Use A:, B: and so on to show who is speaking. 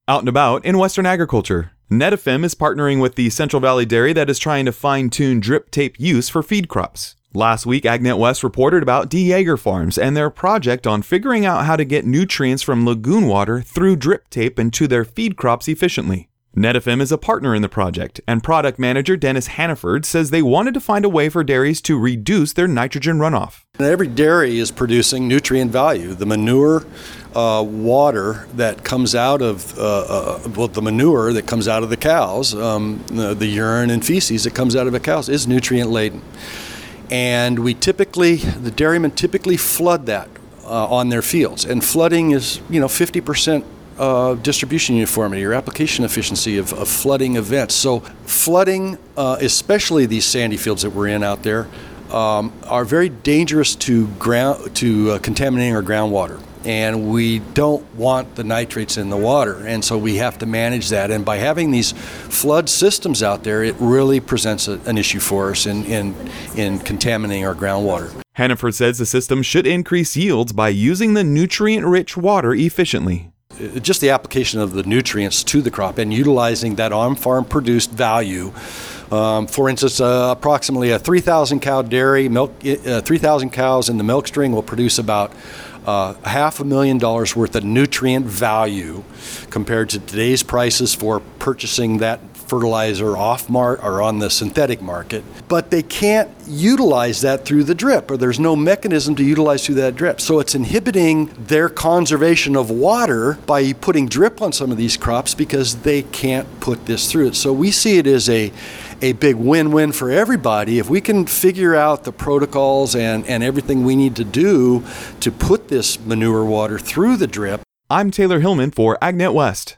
A: Out and about in Western agriculture. Netafim is partnering with the Central Valley Dairy that is trying to fine-tune drip tape use for feed crops. Last week, AgNet West reported about D. Yeager Farms and their project on figuring out how to get nutrients from lagoon water through drip tape into their feed crops efficiently. Netafim is a partner in the project, and product manager Dennis Hannaford says they wanted to find a way for dairies to reduce their nitrogen runoff.
B: Every dairy is producing nutrient value. The manure water that comes out of the manure that comes out of the cows, the urine and feces that comes out of the cows is nutrient laden, and the dairymen typically flood that on their fields. And flooding is 50%. Distribution uniformity or application efficiency of flooding events. So flooding, especially these sandy fields that we're in out there, are very dangerous to contaminating our groundwater. And we don't want the nitrates in the water, and so we have to manage that. And by having these flood systems out there, it really presents an issue for us in contaminating our groundwater.
A: Hannaford says the system should increase yields by using the nutrient-rich water efficiently.
B: Just the application of the nutrients to the crop and utilizing that on-farm produced value. For instance, approximately a 3,000 cow dairy, 3,000 cows in the milk string will produce about $500,000 worth of nutrient value compared to today's prices for purchasing that fertilizer or on the synthetic market. But they can't utilize that through the drip, or there's no mechanism to utilize through that drip. So it's inhibiting their conservation of water by putting drip on some of these crops because they can't put this through it. So we see it as a big win-win for everybody. If we can figure out the protocols and everything we need to do to put this manure water through the drip.
A: I'm Taylor Hillman for AgNet West.